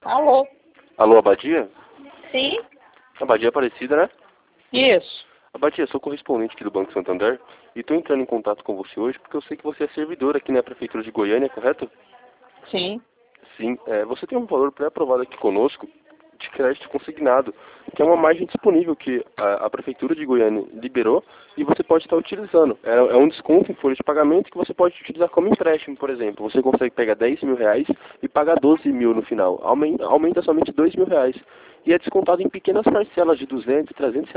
Alô? Alô, Abadia? Sim? Abadia Aparecida, né? Isso. Abadia, sou correspondente aqui do Banco Santander e estou entrando em contato com você hoje porque eu sei que você é servidor aqui na Prefeitura de Goiânia, correto? Sim. Sim. Você tem um valor pré-aprovado aqui conosco de crédito consignado, que é uma margem disponível que a Prefeitura de Goiânia liberou e você pode estar utilizando. É um desconto em folha de pagamento que você pode utilizar como empréstimo, por exemplo. Você consegue pegar 10 mil reais e pagar 12 mil no final. Aumenta somente 2 mil reais. E é descontado em pequenas parcelas de 200, 300 reais.